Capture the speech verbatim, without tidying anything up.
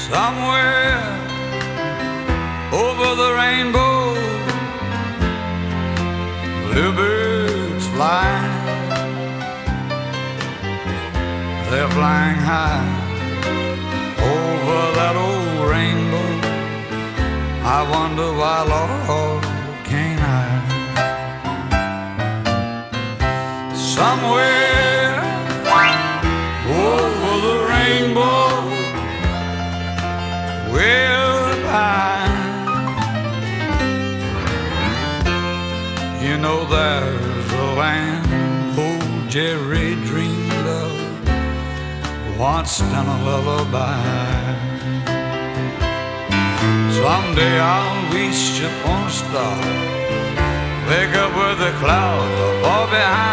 Somewhere over the rainbow, bluebirds flying. They're flying high over that old rainbow. I wonder why, Lord, can't I? Somewhere over the rainbow, well high, you know there's a land old Jerry dreamed of once in a lullaby. Someday I'll reach upon a star, wake up with the clouds far behind.